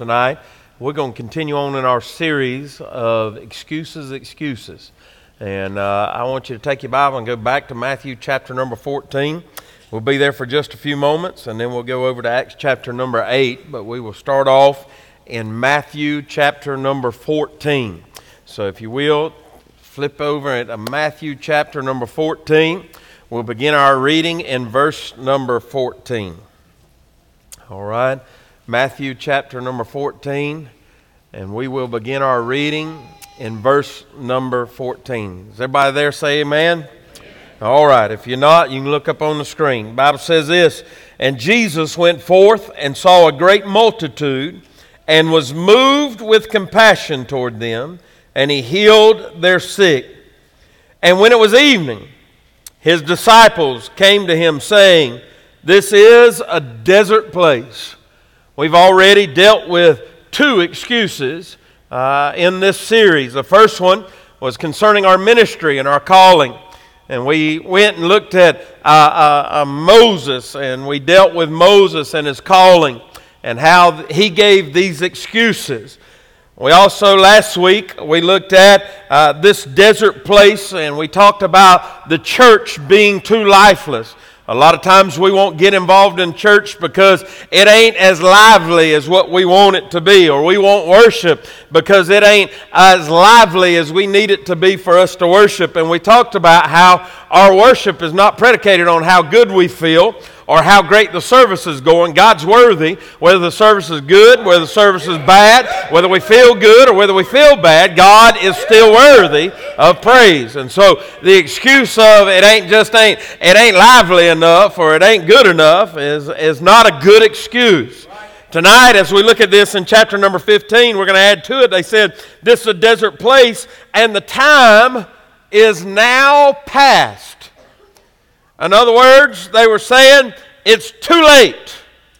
tonight. We're going to continue on in our series of excuses. And I want you to take your Bible and go back to Matthew chapter number 14. We'll be there for just a few moments, and then we'll go over to Acts chapter number 8. But we will start off in Matthew chapter number 14. So if you will, flip over at Matthew chapter number 14. We'll begin our reading in verse number 14. All right, Matthew chapter number 14, and we will begin our reading in verse number 14. Is everybody there? Say amen. Amen. All right, if you're not, you can look up on the screen. The Bible says this, "And Jesus went forth and saw a great multitude, and was moved with compassion toward them, and he healed their sick. And when it was evening, his disciples came to him, saying, 'This is a desert place.'" We've already dealt with two excuses in this series. The first one was concerning our ministry and our calling. And we went and looked at Moses, and we dealt with Moses and his calling and how he gave these excuses. We also, last week, we looked at this desert place, and we talked about the church being too lifeless. A lot of times we won't get involved in church because it ain't as lively as what we want it to be, or we won't worship because it ain't as lively as we need it to be for us to worship. And we talked about how our worship is not predicated on how good we feel or how great the service is going. God's worthy, whether the service is good, whether the service is bad, whether we feel good or whether we feel bad, God is still worthy of praise. And so the excuse of it ain't lively enough or it ain't good enough is not a good excuse. Tonight, as we look at this in chapter number 15, we're going to add to it. They said, "This is a desert place, and the time is now past." In other words, they were saying, it's too late.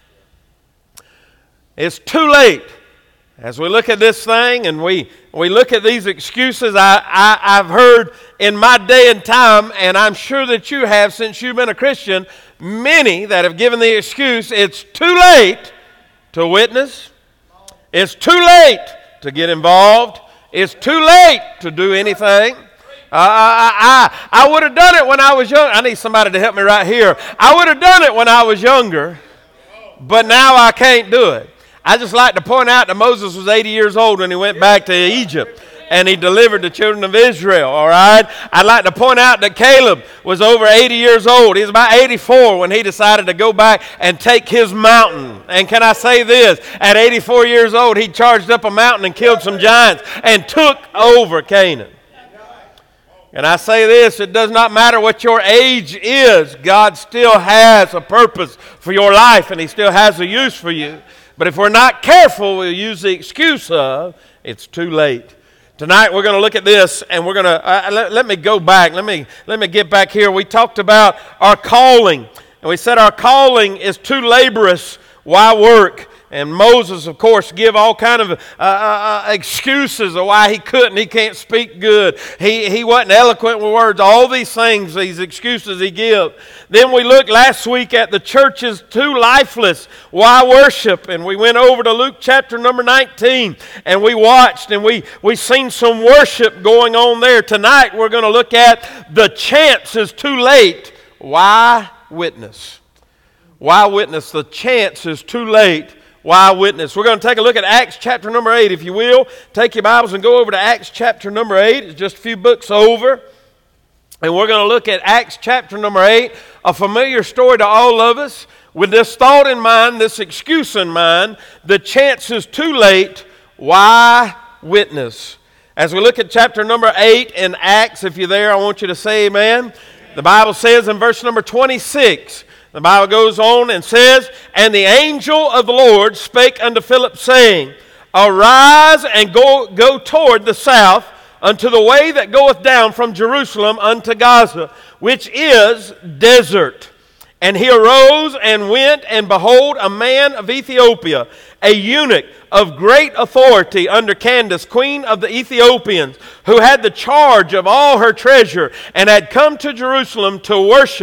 It's too late. As we look at this thing and we look at these excuses, I've heard in my day and time, and I'm sure that you have since you've been a Christian, many that have given the excuse, it's too late to witness. It's too late to get involved. It's too late to do anything. I would have done it when I was young. I need somebody to help me right here. I would have done it when I was younger, but now I can't do it. I just like to point out that Moses was 80 years old when he went back to Egypt and he delivered the children of Israel, all right? I'd like to point out that Caleb was over 80 years old. He was about 84 when he decided to go back and take his mountain. And can I say this? At 84 years old, he charged up a mountain and killed some giants and took over Canaan. And I say this, it does not matter what your age is, God still has a purpose for your life and He still has a use for you. But if we're not careful, we'll use the excuse of, it's too late. Tonight we're going to look at this, and we're going to, let me go back, let me get back here. We talked about our calling, and we said our calling is too laborious, why work? And Moses, of course, give all kind of excuses of why he couldn't. He can't speak good. He wasn't eloquent with words. All these things, these excuses he gives. Then we looked last week at the church is too lifeless. Why worship? And we went over to Luke chapter number 19. And we watched and we seen some worship going on there. Tonight we're going to look at the chance is too late. Why witness? Why witness? The chance is too late. Why witness? We're going to take a look at Acts chapter number 8, if you will. Take your Bibles and go over to Acts chapter number 8. It's just a few books over. And we're going to look at Acts chapter number 8, a familiar story to all of us. With this thought in mind, this excuse in mind, the chance is too late. Why witness? As we look at chapter number 8 in Acts, if you're there, I want you to say amen. The Bible says in verse number 26, the Bible goes on and says, "And the angel of the Lord spake unto Philip, saying, Arise and go toward the south unto the way that goeth down from Jerusalem unto Gaza, which is desert. And he arose and went, and behold, a man of Ethiopia, a eunuch of great authority under Candace, queen of the Ethiopians, who had the charge of all her treasure, and had come to Jerusalem to worship,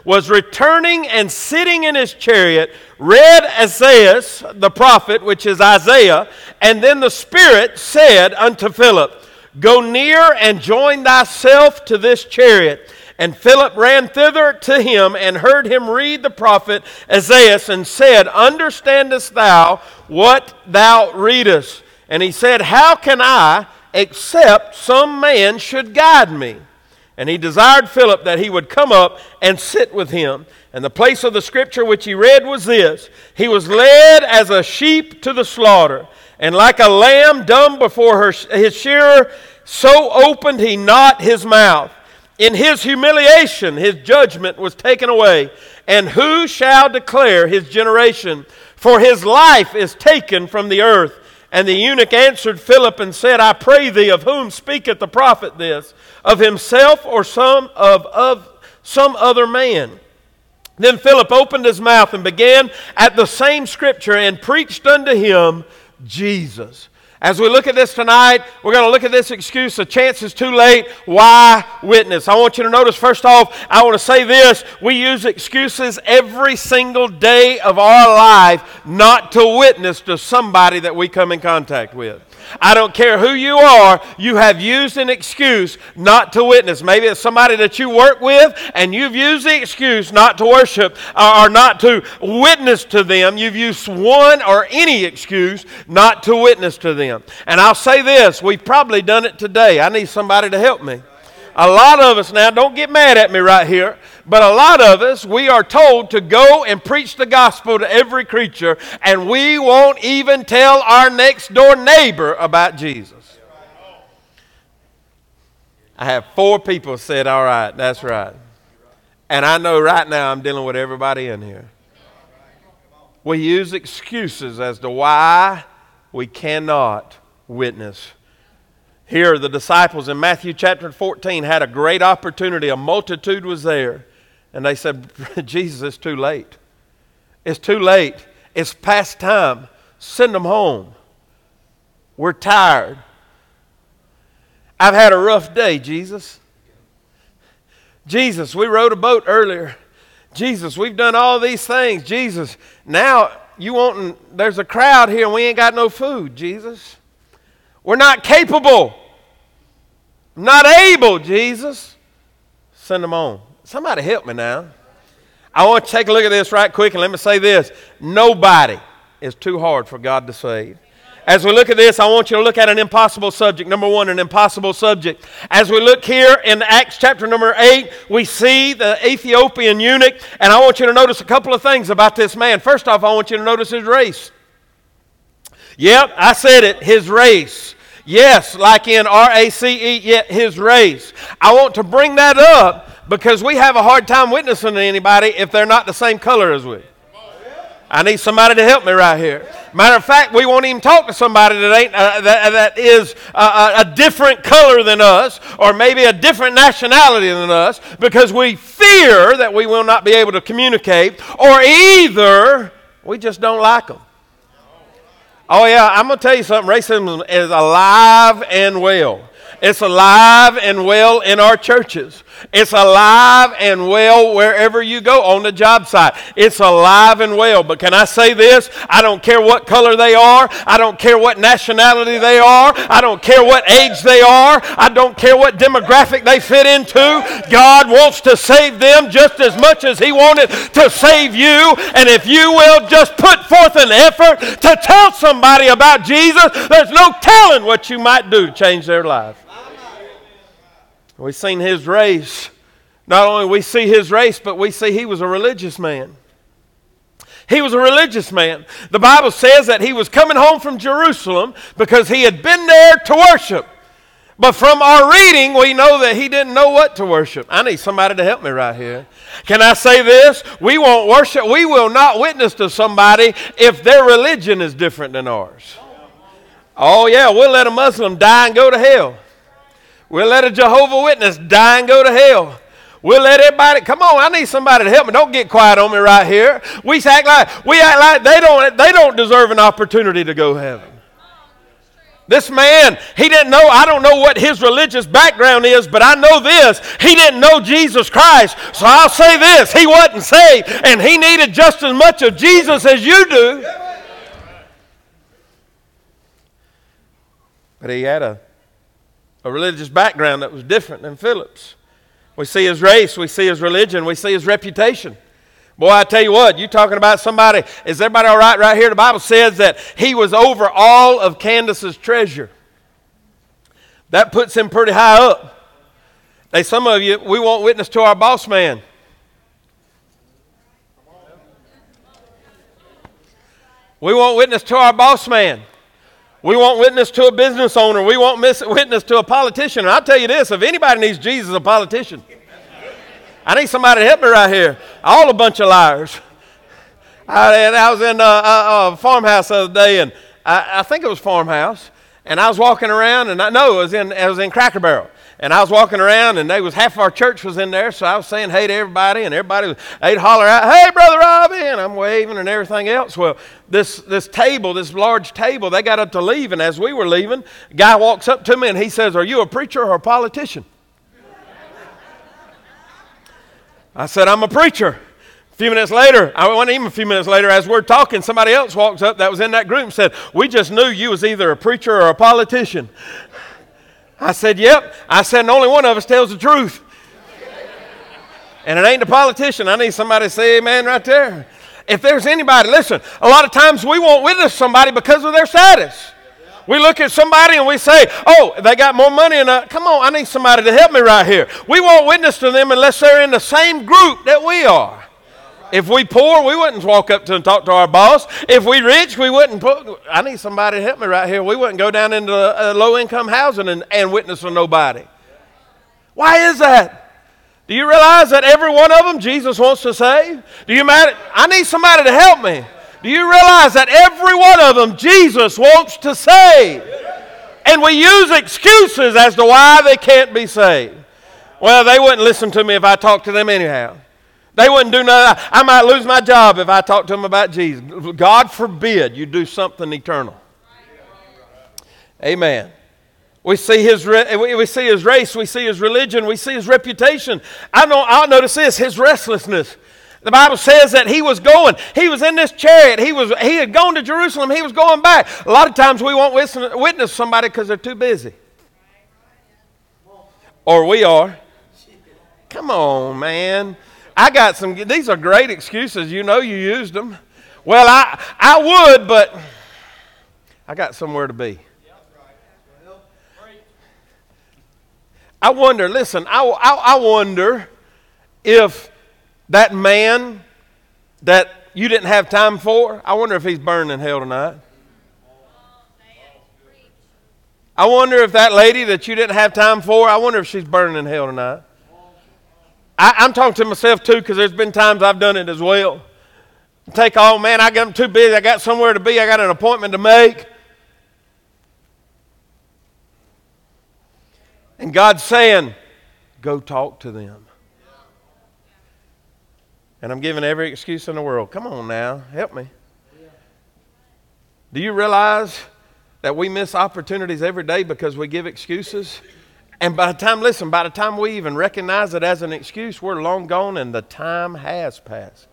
was returning and sitting in his chariot, read Isaiah the prophet, which is Isaiah, and then the Spirit said unto Philip, Go near and join thyself to this chariot. And Philip ran thither to him and heard him read the prophet Isaiah and said, Understandest thou what thou readest? And he said, How can I, except some man should guide me? And he desired Philip that he would come up and sit with him. And the place of the scripture which he read was this: He was led as a sheep to the slaughter, and like a lamb dumb before his shearer, so opened he not his mouth. In his humiliation his judgment was taken away. And who shall declare his generation? For his life is taken from the earth. And the eunuch answered Philip and said, I pray thee, of whom speaketh the prophet this? Of himself or some other man? Then Philip opened his mouth and began at the same scripture and preached unto him Jesus. As we look at this tonight, we're going to look at this excuse, the chance is too late. Why witness? I want you to notice, first off, I want to say this. We use excuses every single day of our life not to witness to somebody that we come in contact with. I don't care who you are, you have used an excuse not to witness. Maybe it's somebody that you work with and you've used the excuse not to worship or not to witness to them. You've used one or any excuse not to witness to them. And I'll say this, we've probably done it today. I need somebody to help me. A lot of us now, don't get mad at me right here, but a lot of us, we are told to go and preach the gospel to every creature, and we won't even tell our next door neighbor about Jesus. I have 4 people said, all right, that's right. And I know right now I'm dealing with everybody in here. We use excuses as to why we cannot witness. Here, the disciples in Matthew chapter 14 had a great opportunity. A multitude was there. And they said, Jesus, it's too late. It's too late. It's past time. Send them home. We're tired. I've had a rough day, Jesus. Jesus, we rowed a boat earlier. Jesus, we've done all these things. Jesus, now there's a crowd here and we ain't got no food, Jesus. We're not capable. Not able, Jesus. Send them on. Somebody help me now. I want to take a look at this right quick and let me say this. Nobody is too hard for God to save. As we look at this, I want you to look at an impossible subject. Number 1, an impossible subject. As we look here in Acts chapter number 8, we see the Ethiopian eunuch, and I want you to notice a couple of things about this man. First off, I want you to notice his race. Yep, I said it, his race. Yes, like in R-A-C-E, yet his race. I want to bring that up because we have a hard time witnessing to anybody if they're not the same color as we. I need somebody to help me right here. Matter of fact, we won't even talk to somebody that ain't that is a different color than us, or maybe a different nationality than us, because we fear that we will not be able to communicate, or either we just don't like them. Oh yeah, I'm going to tell you something. Racism is alive and well. It's alive and well in our churches. It's alive and well wherever you go on the job site. It's alive and well. But can I say this? I don't care what color they are. I don't care what nationality they are. I don't care what age they are. I don't care what demographic they fit into. God wants to save them just as much as He wanted to save you. And if you will just put forth an effort to tell somebody about Jesus, there's no telling what you might do to change their life. We've seen his race. Not only we see his race, but we see he was a religious man. He was a religious man. The Bible says that he was coming home from Jerusalem because he had been there to worship. But from our reading, we know that he didn't know what to worship. I need somebody to help me right here. Can I say this? We won't worship. We will not witness to somebody if their religion is different than ours. Oh yeah, we'll let a Muslim die and go to hell. We'll let a Jehovah's Witness die and go to hell. We'll let everybody, come on, I need somebody to help me. Don't get quiet on me right here. We act like they don't deserve an opportunity to go to heaven. This man, he didn't know, I don't know what his religious background is, but I know this. He didn't know Jesus Christ. So I'll say this, he wasn't saved, and he needed just as much of Jesus as you do. But he had a religious background that was different than Philip's. We see his race, we see his religion, we see his reputation. Boy, I tell you what, you talking about somebody, is everybody all right here? The Bible says that he was over all of Candace's treasure. That puts him pretty high up. Some of you, we won't witness to our boss man. We won't witness to our boss man. We won't witness to a business owner. We won't witness to a politician. And I'll tell you this, if anybody needs Jesus, a politician. I need somebody to help me right here. All a bunch of liars. I was in a farmhouse the other day, and I think it was farmhouse, and I was walking around, and it was in Cracker Barrel. And I was walking around, and half of our church was in there, so I was saying hey to everybody, and everybody they'd holler out, "Hey, Brother Robbie," and I'm waving and everything else. Well, this table, this large table, they got up to leave, and as we were leaving, a guy walks up to me, and he says, "Are you a preacher or a politician?" I said, "I'm a preacher." A few minutes later, I wasn't even a few minutes later, as we're talking, somebody else walks up that was in that group and said, "We just knew you was either a preacher or a politician." I said, "Yep." I said, "And only one of us tells the truth." And it ain't a politician. I need somebody to say amen right there. If there's anybody, listen, a lot of times we won't witness somebody because of their status. We look at somebody and we say, "Oh, they got more money than I." Come on, I need somebody to help me right here. We won't witness to them unless they're in the same group that we are. If we poor, we wouldn't walk up to and talk to our boss. If we rich, we wouldn't I need somebody to help me right here. We wouldn't go down into low-income housing and witness to nobody. Why is that? Do you realize that every one of them Jesus wants to save? I need somebody to help me. Do you realize that every one of them Jesus wants to save? And we use excuses as to why they can't be saved. Well, they wouldn't listen to me if I talked to them anyhow. They wouldn't do nothing. I might lose my job if I talked to them about Jesus. God forbid you do something eternal. Amen. We see his race, we see his religion, we see his reputation. I'll notice this, his restlessness. The Bible says that he was in this chariot, he had gone to Jerusalem, he was going back. A lot of times we won't witness somebody because they're too busy. Or we are. Come on, man. These are great excuses. You know you used them. Well, I would, but I got somewhere to be. I wonder if that man that you didn't have time for, I wonder if he's burning in hell tonight. I wonder if that lady that you didn't have time for, I wonder if she's burning in hell tonight. I'm talking to myself too, because there's been times I've done it as well. I'm too busy, I got somewhere to be, I got an appointment to make. And God's saying, go talk to them. And I'm giving every excuse in the world. Come on now, help me. Do you realize that we miss opportunities every day because we give excuses? And by the time we even recognize it as an excuse, we're long gone and the time has passed.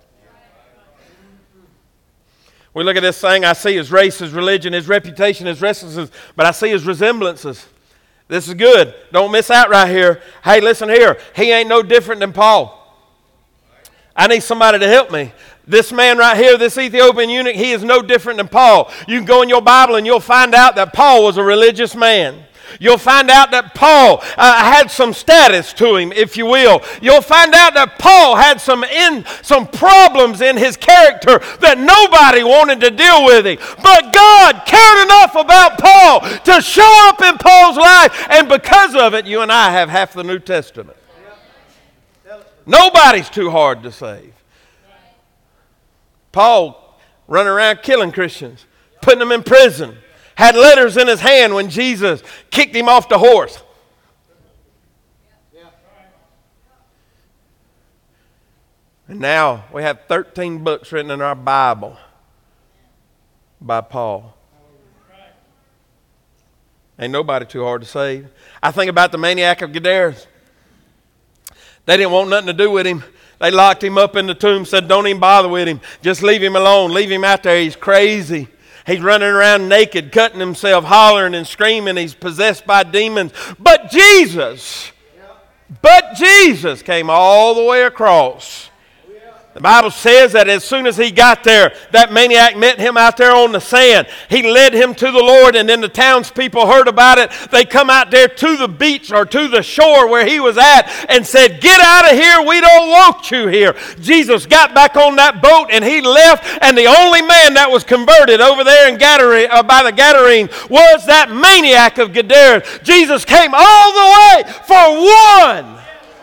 We look at this thing, I see his race, his religion, his reputation, his restlessness, but I see his resemblances. This is good. Don't miss out right here. Hey, listen here. He ain't no different than Paul. I need somebody to help me. This man right here, this Ethiopian eunuch, he is no different than Paul. You can go in your Bible and you'll find out that Paul was a religious man. You'll find out that Paul had some status to him, if you will. You'll find out that Paul had some problems in his character that nobody wanted to deal with him. But God cared enough about Paul to show up in Paul's life, and because of it, you and I have half the New Testament. Nobody's too hard to save. Paul running around killing Christians, putting them in prison. Had letters in his hand when Jesus kicked him off the horse. And now we have 13 books written in our Bible by Paul. Ain't nobody too hard to save. I think about the maniac of Gadarus. They didn't want nothing to do with him. They locked him up in the tomb, said, don't even bother with him. Just leave him alone. Leave him out there. He's crazy. He's running around naked, cutting himself, hollering and screaming. He's possessed by demons. But Jesus came all the way across. The Bible says that as soon as he got there, that maniac met him out there on the sand. He led him to the Lord, and then the townspeople heard about it. They come out there to the beach or to the shore where he was at and said, get out of here, we don't want you here. Jesus got back on that boat and he left, and the only man that was converted over there in by the Gadarene was that maniac of Gadara. Jesus came all the way for one.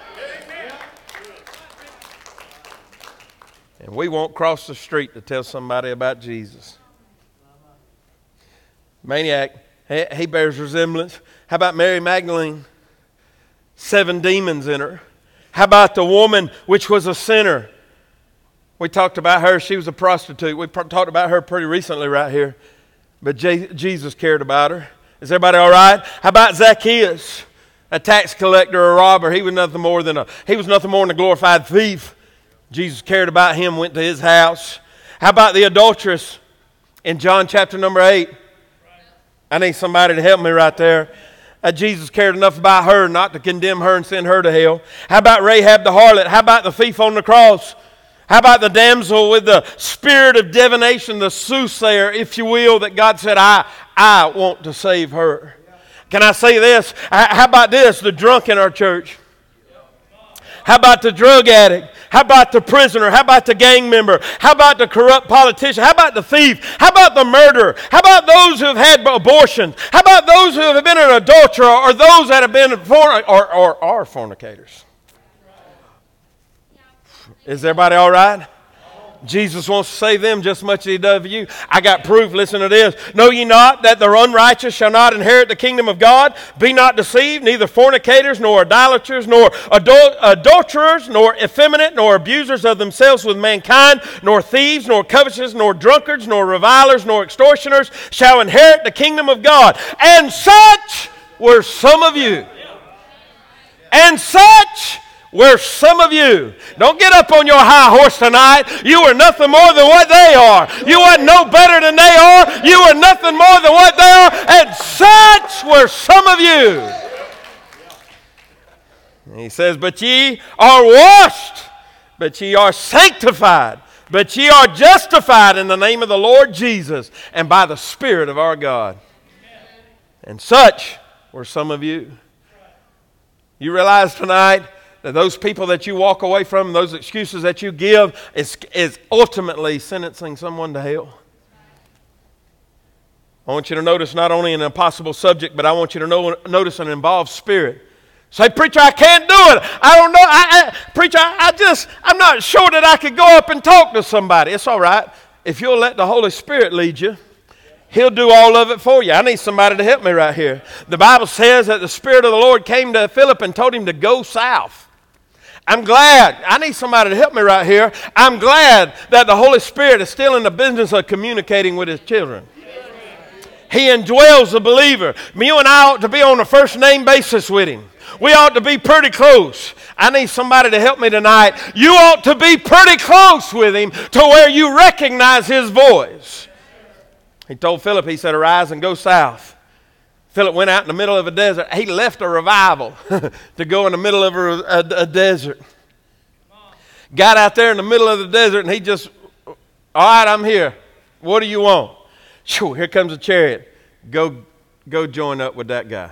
And we won't cross the street to tell somebody about Jesus. Maniac, he bears resemblance. How about Mary Magdalene? 7 demons in her. How about the woman which was a sinner? We talked about her. She was a prostitute. We talked about her pretty recently right here. But Jesus cared about her. Is everybody all right? How about Zacchaeus? A tax collector, a robber. He was nothing more than a glorified thief. Jesus cared about him, went to his house. How about the adulteress in John chapter number 8? I need somebody to help me right there. Jesus cared enough about her not to condemn her and send her to hell. How about Rahab the harlot? How about the thief on the cross? How about the damsel with the spirit of divination, the soothsayer, if you will, that God said, I want to save her? Can I say this? How about this, the drunk in our church? How about the drug addict? How about the prisoner? How about the gang member? How about the corrupt politician? How about the thief? How about the murderer? How about those who have had abortions? How about those who have been an adulterer or those that have been or are fornicators? Is everybody all right? Jesus wants to save them just as much as he does you. I got proof. Listen to this. Know ye not that the unrighteous shall not inherit the kingdom of God? Be not deceived, neither fornicators, nor idolaters, nor adulterers, nor effeminate, nor abusers of themselves with mankind, nor thieves, nor covetous, nor drunkards, nor revilers, nor extortioners shall inherit the kingdom of God. And such were some of you. And such were some of you. Don't get up on your high horse tonight. You are nothing more than what they are. You are no better than they are. You are nothing more than what they are. And such were some of you. And he says, but ye are washed, but ye are sanctified, but ye are justified in the name of the Lord Jesus and by the Spirit of our God. And such were some of you. You realize tonight that those people that you walk away from, those excuses that you give, is ultimately sentencing someone to hell. I want you to notice not only an impossible subject, but I want you to notice an involved spirit. Say, preacher, I can't do it. I don't know. Preacher, I'm not sure that I could go up and talk to somebody. It's all right. If you'll let the Holy Spirit lead you, He'll do all of it for you. I need somebody to help me right here. The Bible says that the Spirit of the Lord came to Philip and told him to go south. I'm glad. I need somebody to help me right here. I'm glad that the Holy Spirit is still in the business of communicating with His children. He indwells the believer. You and I ought to be on a first name basis with Him. We ought to be pretty close. I need somebody to help me tonight. You ought to be pretty close with Him to where you recognize His voice. He told Philip, he said, arise and go south. Philip went out in the middle of a desert. He left a revival to go in the middle of a desert. Got out there in the middle of the desert and he just, all right, I'm here. What do you want? Shoo, here comes a chariot. Go join up with that guy.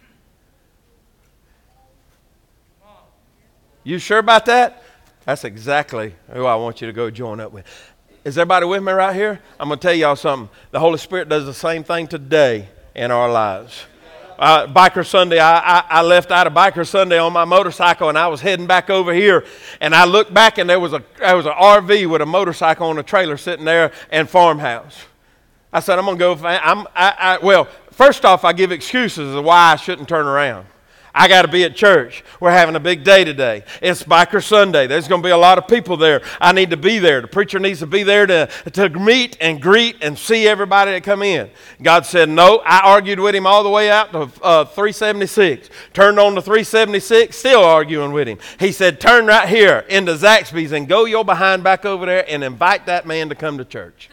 You sure about that? That's exactly who I want you to go join up with. Is everybody with me right here? I'm going to tell y'all something. The Holy Spirit does the same thing today in our lives. Biker Sunday, I left out of Biker Sunday on my motorcycle and I was heading back over here and I looked back and there was an RV with a motorcycle on a trailer sitting there and farmhouse. I said, I'm going to go. Well, first off, I give excuses of why I shouldn't turn around. I got to be at church. We're having a big day today. It's Biker Sunday. There's going to be a lot of people there. I need to be there. The preacher needs to be there to meet and greet and see everybody that come in. God said, no. I argued with him all the way out to 376. Turned on to 376, still arguing with him. He said, turn right here into Zaxby's and go your behind back over there and invite that man to come to church.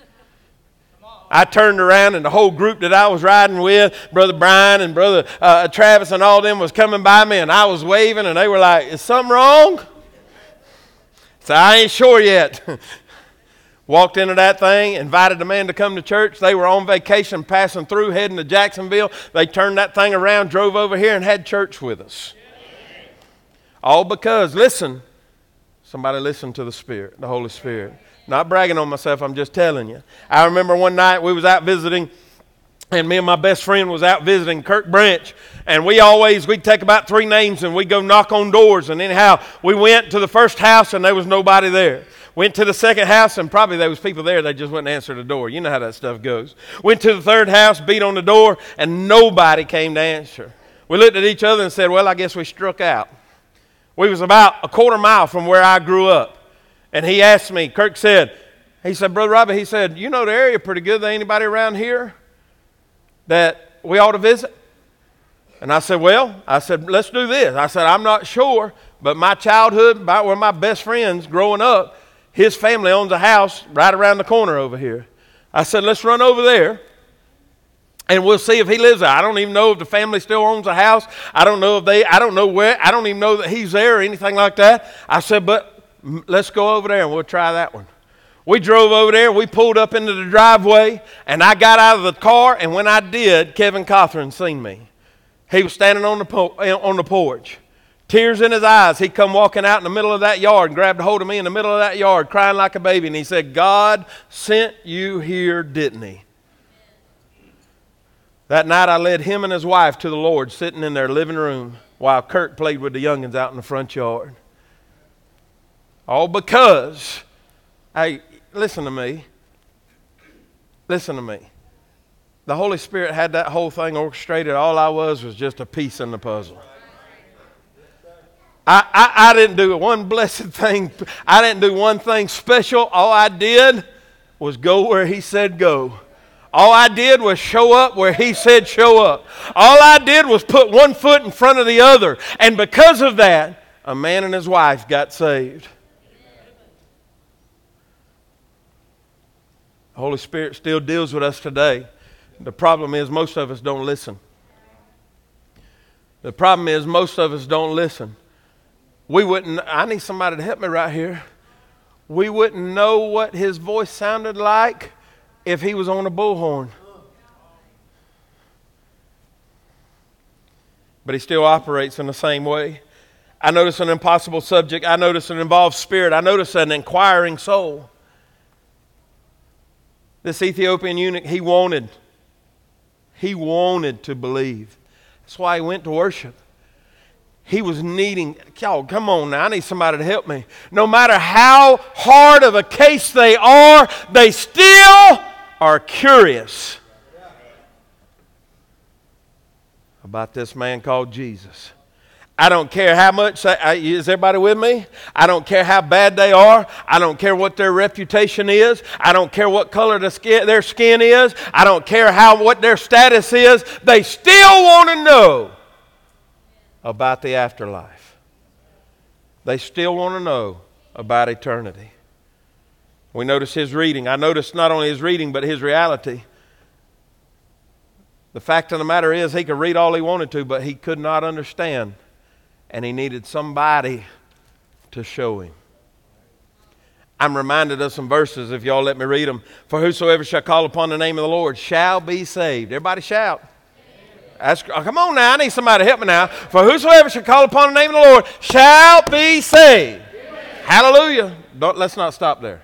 I turned around and the whole group that I was riding with, Brother Brian and Brother Travis and all them was coming by me, and I was waving, and they were like, is something wrong? So I ain't sure yet. Walked into that thing, invited the man to come to church. They were on vacation, passing through, heading to Jacksonville. They turned that thing around, drove over here, and had church with us. All because, listen, somebody listen to the Spirit, the Holy Spirit. Not bragging on myself, I'm just telling you. I remember one night we was out visiting, and me and my best friend was out visiting Kirk Branch, and we'd take about 3 names and we'd go knock on doors, and anyhow, we went to the first house and there was nobody there. Went to the second house and probably there was people there, they just wouldn't answer the door. You know how that stuff goes. Went to the third house, beat on the door, and nobody came to answer. We looked at each other and said, well, I guess we struck out. We was about a quarter mile from where I grew up. And he asked me, Kirk said, Brother Robbie, he said, you know the area pretty good. There ain't anybody around here that we ought to visit? And I said, let's do this. I said, I'm not sure, but my childhood, about one of my best friends growing up, his family owns a house right around the corner over here. I said, let's run over there, and we'll see if he lives there. I don't even know if the family still owns a house. I don't know where. I don't even know that he's there or anything like that. I said, but let's go over there and we'll try that one. We drove over there, we pulled up into the driveway, and I got out of the car, and when I did, Kevin Cothran seen me. He was standing on the porch. Tears in his eyes. He come walking out in the middle of that yard and grabbed a hold of me in the middle of that yard, crying like a baby, and he said, God sent you here, didn't he? That night I led him and his wife to the Lord, sitting in their living room while Kurt played with the youngins out in the front yard. All because, hey, listen to me. Listen to me. The Holy Spirit had that whole thing orchestrated. All I was just a piece in the puzzle. I didn't do one blessed thing. I didn't do one thing special. All I did was go where he said go. All I did was show up where he said show up. All I did was put one foot in front of the other. And because of that, a man and his wife got saved. The Holy Spirit still deals with us today. The problem is most of us don't listen. The problem is most of us don't listen. I need somebody to help me right here. We wouldn't know what his voice sounded like if he was on a bullhorn. But he still operates in the same way. I notice an impossible subject. I notice an involved spirit. I notice an inquiring soul. This Ethiopian eunuch, he wanted to believe. That's why he went to worship. He was needing, y'all, come on now, I need somebody to help me. No matter how hard of a case they are, they still are curious about this man called Jesus. I don't care how much, is everybody with me? I don't care how bad they are. I don't care what their reputation is. I don't care what color their skin is. I don't care what their status is. They still want to know about the afterlife. They still want to know about eternity. We notice his reading. I noticed not only his reading, but his reality. The fact of the matter is, he could read all he wanted to, but he could not understand. And he needed somebody to show him. I'm reminded of some verses, if y'all let me read them. For whosoever shall call upon the name of the Lord shall be saved. Everybody shout. Come on now, I need somebody to help me now. For whosoever shall call upon the name of the Lord shall be saved. Amen. Hallelujah. Let's not stop there.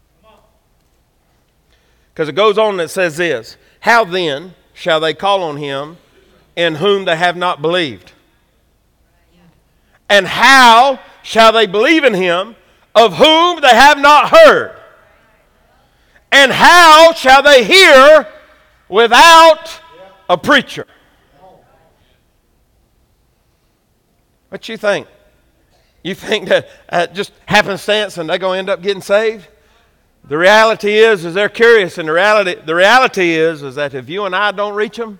Because it goes on and it says this. How then shall they call on him in whom they have not believed? And how shall they believe in him of whom they have not heard? And how shall they hear without a preacher? What you think? You think that just happenstance and they're going to end up getting saved? The reality is they're curious, and the reality is that if you and I don't reach them,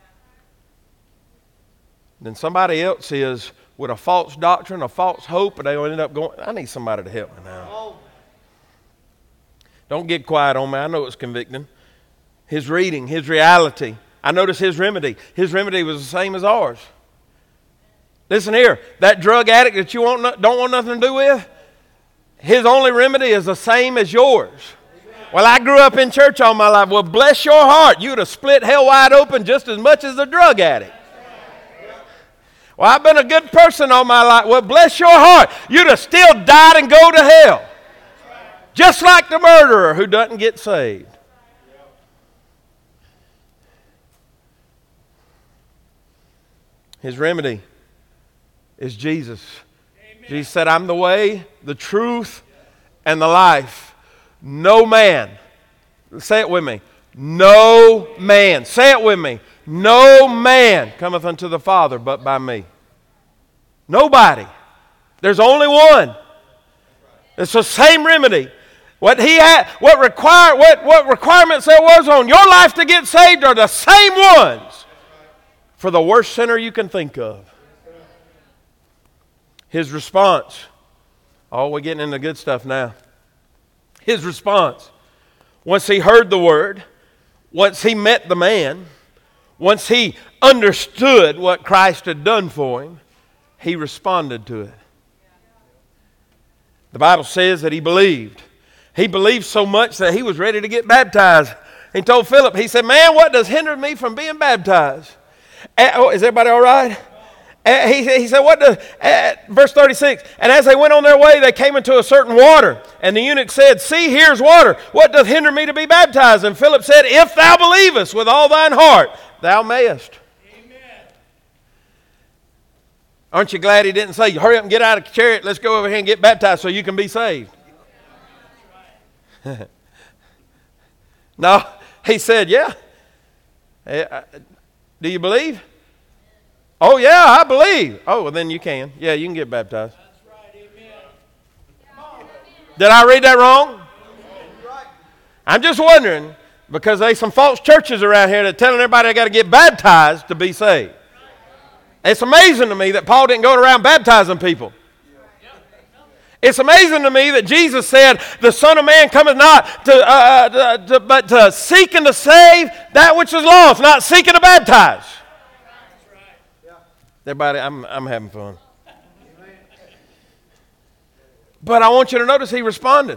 then somebody else is with a false doctrine, a false hope, and they'll end up going, I need somebody to help me now. Don't get quiet on me. I know it's convicting. His reading, his reality. I notice his remedy. His remedy was the same as ours. Listen here, that drug addict that you don't want nothing to do with, his only remedy is the same as yours. Well, I grew up in church all my life. Well, bless your heart. You'd have split hell wide open just as much as the drug addict. Well, I've been a good person all my life. Well, bless your heart. You'd have still died and go to hell. Just like the murderer who doesn't get saved. His remedy is Jesus. Amen. Jesus said, I'm the way, the truth, and the life. No man, say it with me, no man, say it with me, no man cometh unto the Father but by me. Nobody. There's only one. It's the same remedy. What he had, what requirements there was on your life to get saved are the same ones for the worst sinner you can think of. His response. Oh, we're getting into good stuff now. His response. Once he heard the word, once he met the man, once he understood what Christ had done for him, he responded to it. The Bible says that he believed. He believed so much that he was ready to get baptized. He told Philip, he said, man, what does hinder me from being baptized? Is everybody all right? He said, what does, verse 36, and as they went on their way, they came into a certain water. And the eunuch said, see, here's water. What doth hinder me to be baptized? And Philip said, if thou believest with all thine heart, thou mayest. Amen. Aren't you glad he didn't say, hurry up and get out of the chariot, let's go over here and get baptized so you can be saved? No, he said, yeah. Do you believe? Oh, yeah, I believe. Oh, well, then you can. Yeah, you can get baptized. That's right, amen. Did I read that wrong? I'm just wondering, because there's some false churches around here that are telling everybody they got to get baptized to be saved. It's amazing to me that Paul didn't go around baptizing people. It's amazing to me that Jesus said, the Son of Man cometh not but to seek and to save that which is lost, not seeking to baptize. Everybody, I'm having fun. But I want you to notice he responded.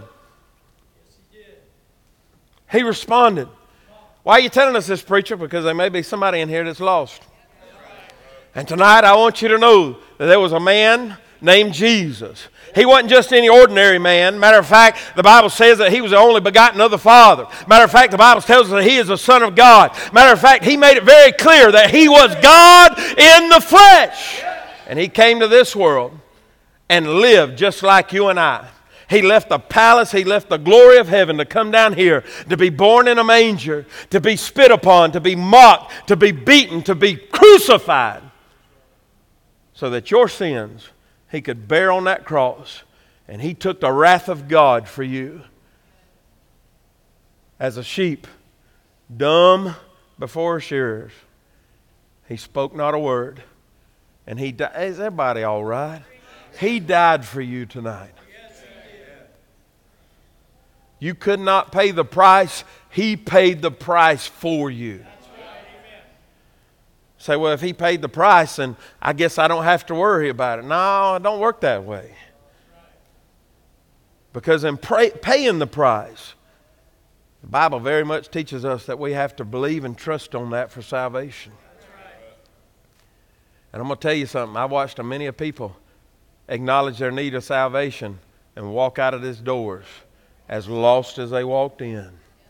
He responded. Why are you telling us this, preacher? Because there may be somebody in here that's lost. And tonight I want you to know that there was a man named Jesus. He wasn't just any ordinary man. Matter of fact, the Bible says that he was the only begotten of the Father. Matter of fact, the Bible tells us that he is the Son of God. Matter of fact, he made it very clear that he was God in the flesh. And he came to this world and lived just like you and I. He left the palace, he left the glory of heaven to come down here, to be born in a manger, to be spit upon, to be mocked, to be beaten, to be crucified, so that your sins he could bear on that cross. And he took the wrath of God for you. As a sheep, dumb before his shearers, he spoke not a word. And he died. Is everybody all right? He died for you tonight. You could not pay the price. He paid the price for you. Say, well, if he paid the price, then I guess I don't have to worry about it. No, it don't work that way. Because in paying the price, the Bible very much teaches us that we have to believe and trust on that for salvation. And I'm going to tell you something. I watched many of people acknowledge their need of salvation and walk out of these doors as lost as they walked in.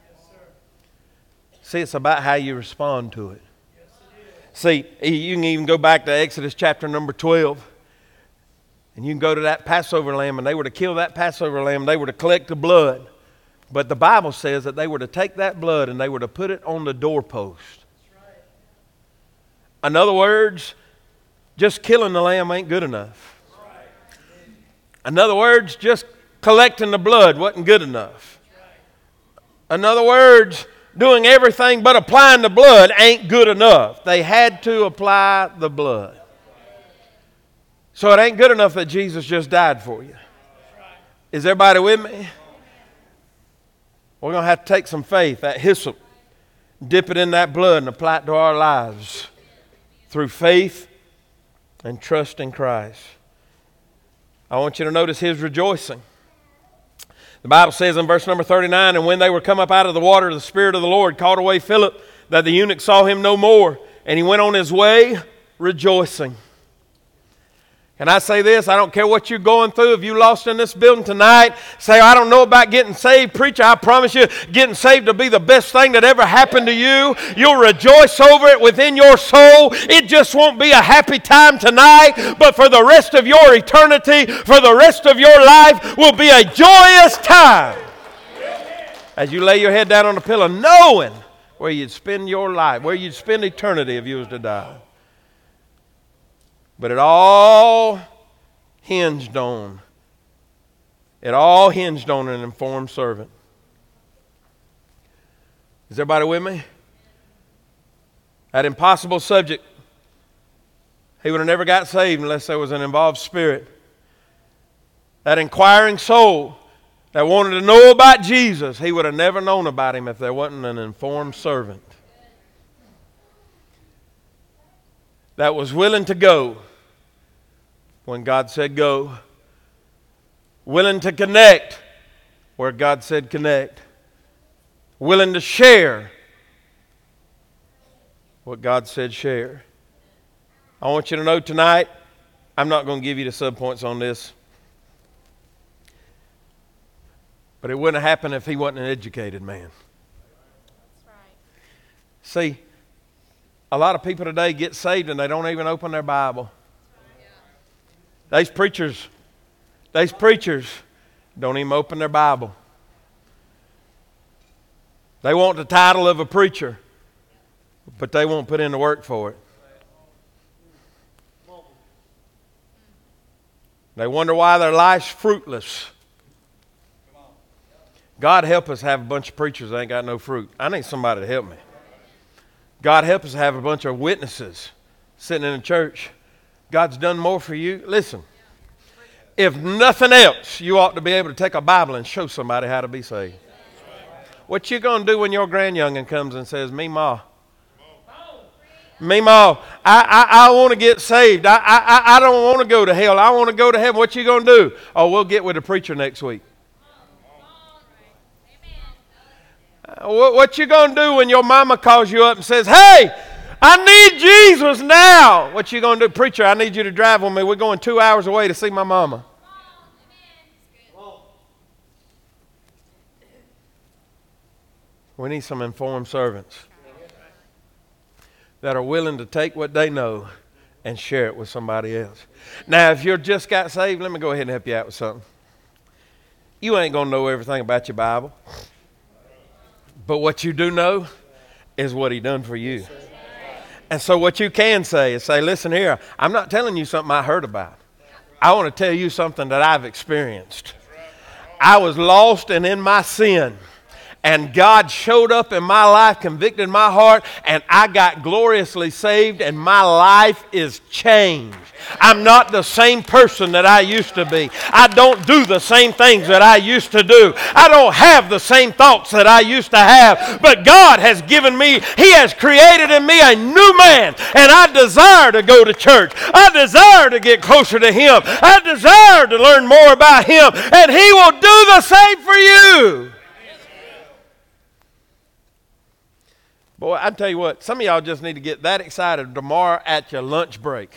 See, it's about how you respond to it. See, you can even go back to Exodus chapter number 12. And you can go to that Passover lamb, and they were to kill that Passover lamb. They were to collect the blood. But the Bible says that they were to take that blood and they were to put it on the doorpost. In other words, just killing the lamb ain't good enough. In other words, just collecting the blood wasn't good enough. In other words, doing everything but applying the blood ain't good enough. They had to apply the blood. So it ain't good enough that Jesus just died for you. Is everybody with me? We're going to have to take some faith, that hyssop, dip it in that blood and apply it to our lives through faith and trust in Christ. I want you to notice his rejoicing. The Bible says in verse number 39, and when they were come up out of the water, the Spirit of the Lord called away Philip, that the eunuch saw him no more, and he went on his way rejoicing. Can I say this? I don't care what you're going through. If you lost in this building tonight, say, I don't know about getting saved. Preacher, I promise you, getting saved will be the best thing that ever happened to you. You'll rejoice over it within your soul. It just won't be a happy time tonight, but for the rest of your eternity, for the rest of your life, will be a joyous time. As you lay your head down on the pillow, knowing where you'd spend your life, where you'd spend eternity if you was to die. But it all hinged on an informed servant. Is everybody with me? That impossible subject, he would have never got saved unless there was an involved spirit. That inquiring soul that wanted to know about Jesus, he would have never known about him if there wasn't an informed servant that was willing to go when God said go, willing to connect where God said connect, willing to share what God said share. I want you to know tonight, I'm not going to give you the subpoints on this, but it wouldn't have happened if he wasn't an educated man. That's right. See, a lot of people today get saved and they don't even open their Bible. These preachers don't even open their Bible. They want the title of a preacher, but they won't put in the work for it. They wonder why their life's fruitless. God help us have a bunch of preachers that ain't got no fruit. I need somebody to help me. God help us have a bunch of witnesses sitting in the church. God's done more for you. Listen, if nothing else, you ought to be able to take a Bible and show somebody how to be saved. What you going to do when your grandyoungin comes and says, me ma, I want to get saved. I don't want to go to hell. I want to go to heaven. What you going to do? Oh, we'll get with the preacher next week. What you going to do when your mama calls you up and says, hey, I need Jesus now? What you going to do? Preacher, I need you to drive with me. We're going 2 hours away to see my mama. We need some informed servants that are willing to take what they know and share it with somebody else. Now, if you're just got saved, let me go ahead and help you out with something. You ain't going to know everything about your Bible. But what you do know is what he done for you. And so what you can say is say, listen here, I'm not telling you something I heard about. I want to tell you something that I've experienced. I was lost and in my sin. And God showed up in my life, convicted my heart, and I got gloriously saved, and my life is changed. I'm not the same person that I used to be. I don't do the same things that I used to do. I don't have the same thoughts that I used to have. But God has given me, he has created in me a new man, and I desire to go to church. I desire to get closer to him. I desire to learn more about him, and he will do the same for you. Boy, I tell you what, some of y'all just need to get that excited tomorrow at your lunch break.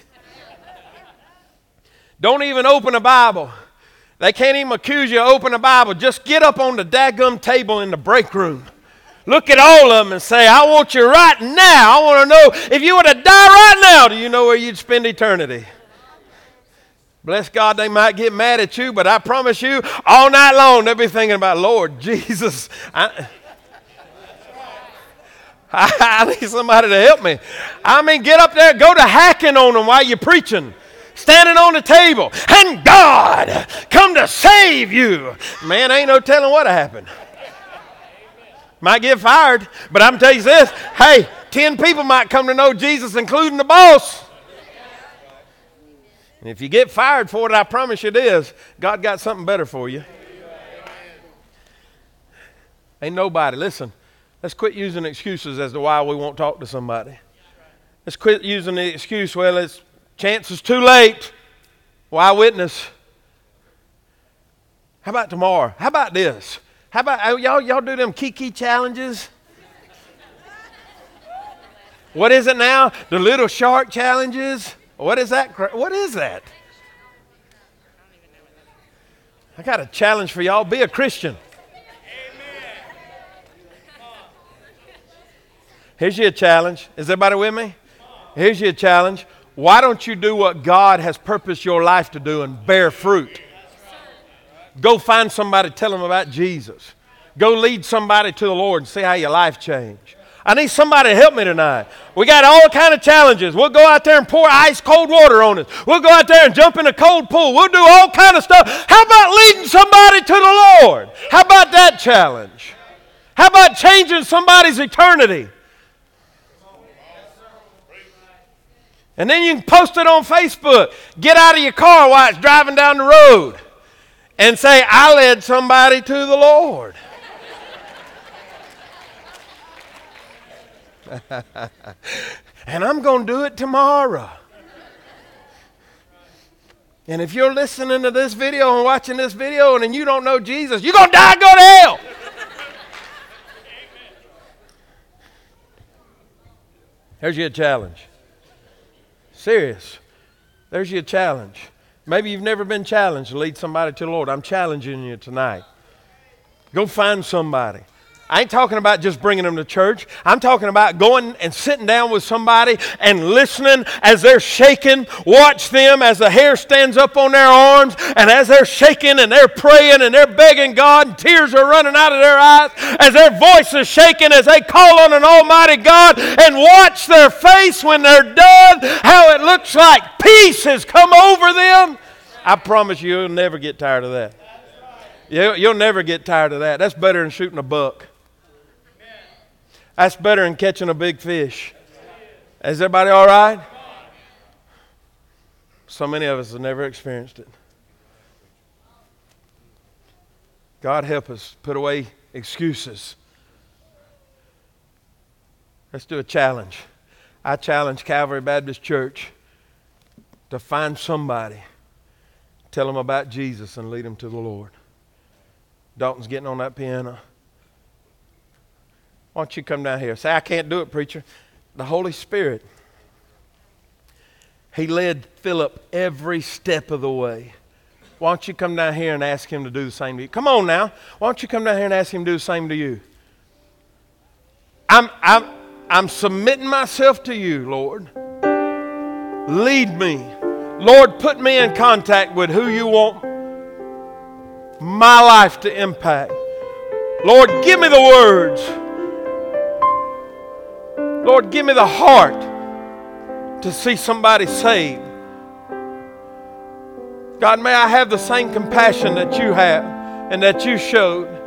Don't even open a Bible. They can't even accuse you of opening a Bible. Just get up on the daggum table in the break room. Look at all of them and say, I want you right now. I want to know if you were to die right now, do you know where you'd spend eternity? Bless God, they might get mad at you, but I promise you, all night long, they'll be thinking about, Lord Jesus, I need somebody to help me. I mean, get up there, go to hacking on them while you're preaching, standing on the table, and God come to save you. Man, ain't no telling what'll happen. Might get fired, but I'm telling you this, hey, 10 people might come to know Jesus, including the boss. And if you get fired for it, I promise you this, God got something better for you. Ain't nobody, listen, let's quit using excuses as to why we won't talk to somebody. Let's quit using the excuse, well, it's chance is too late. Why witness? How about tomorrow? How about this? How about y'all do them Kiki challenges? What is it now? The little shark challenges? What is that? What is that? I got a challenge for y'all. Be a Christian. Here's your challenge. Is everybody with me? Here's your challenge. Why don't you do what God has purposed your life to do and bear fruit? Go find somebody, tell them about Jesus. Go lead somebody to the Lord and see how your life changed. I need somebody to help me tonight. We got all kind of challenges. We'll go out there and pour ice cold water on us. We'll go out there and jump in a cold pool. We'll do all kind of stuff. How about leading somebody to the Lord? How about that challenge? How about changing somebody's eternity? And then you can post it on Facebook. Get out of your car while it's driving down the road and say, I led somebody to the Lord. And I'm going to do it tomorrow. And if you're listening to this video and watching this video and you don't know Jesus, you're going to die and go to hell. Here's your challenge. Serious. There's your challenge. Maybe you've never been challenged to lead somebody to the Lord. I'm challenging you tonight. Go find somebody. I ain't talking about just bringing them to church. I'm talking about going and sitting down with somebody and listening as they're shaking. Watch them as the hair stands up on their arms, and as they're shaking and they're praying and they're begging God and tears are running out of their eyes, as their voice is shaking as they call on an almighty God, and watch their face when they're done, how it looks like peace has come over them. I promise you'll never get tired of that. You'll never get tired of that. That's better than shooting a buck. That's better than catching a big fish. Is everybody all right? So many of us have never experienced it. God help us put away excuses. Let's do a challenge. I challenge Calvary Baptist Church to find somebody, tell them about Jesus and lead them to the Lord. Dalton's getting on that piano. Why don't you come down here? Say, I can't do it, preacher. The Holy Spirit, He led Philip every step of the way. Why don't you come down here and ask Him to do the same to you? Come on now. Why don't you come down here and ask Him to do the same to you? I'm submitting myself to you, Lord. Lead me. Lord, put me in contact with who you want my life to impact. Lord, give me the words. Lord, give me the heart to see somebody saved. God, may I have the same compassion that you have and that you showed.